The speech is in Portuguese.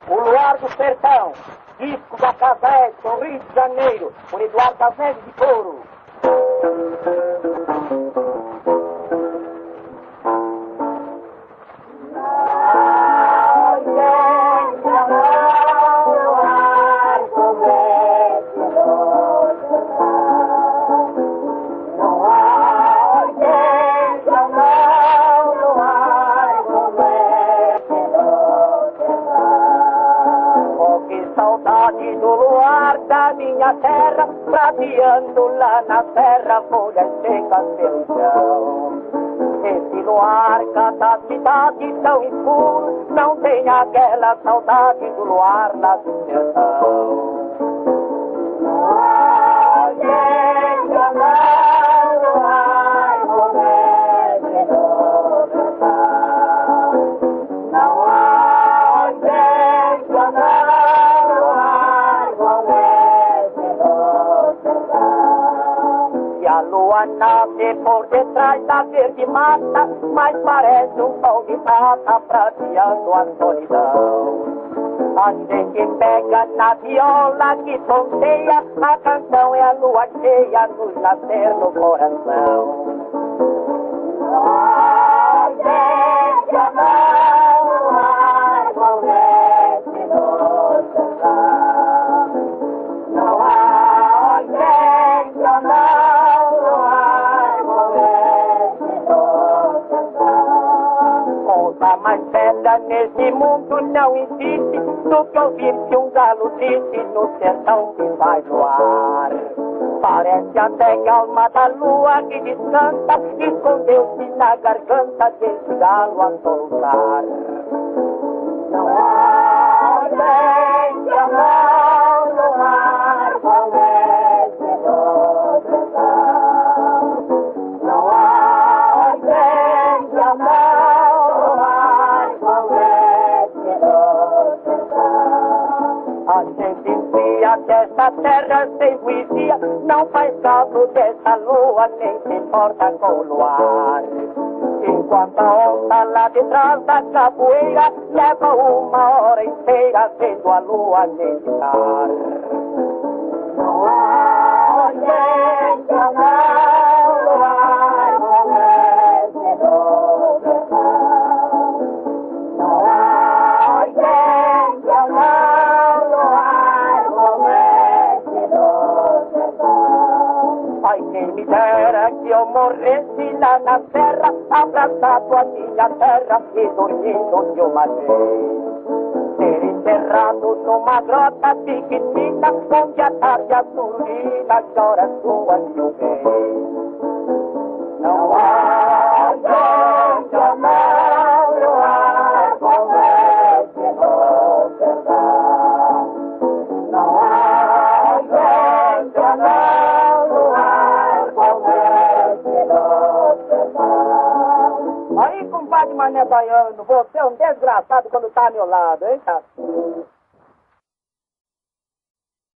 O Luar do Sertão, disco da Casé, do Rio de Janeiro, por Eduardo Casé de Couro. Do luar da minha terra, prateando lá na serra, folhas secas pelo chão. Esse luar canta a cidade tão escuro, não tem aquela saudade do luar lá do sertão. Nasce por detrás da verde mata, mas parece um pão de prata prateando a solidão. A gente pega na viola que tonteia, a canção é a lua cheia nos nascer no coração. Mais pedra nesse mundo não existe do que ouvir que um galo disse no sertão que vai voar. Parece até que a alma da lua que descanta escondeu-se na garganta desse galo a soltar. Não há ausência, não, no ar com esse do sertão. Não há ausência, não. A gente enfia dessa terra sem poesia, não faz caso dessa lua, nem se importa com o luar. Enquanto a onda lá de trás da capoeira leva uma hora inteira vendo a lua meditar. Não há ausência, não, luar com esse do sertão. Não há ausência, não. Ai, quem me dera que eu morresse lá na serra, abraçado a minha terra e dormindo de uma vez. Ser enterrado numa grota pequenina, onde a tarde azulina chora suas nuvens. Não há ausência, não, luar com esse do sertão. Não há ausência, não. Aí, compadre Mané Baiano, você é um desgraçado quando tá ao meu lado, hein, cara?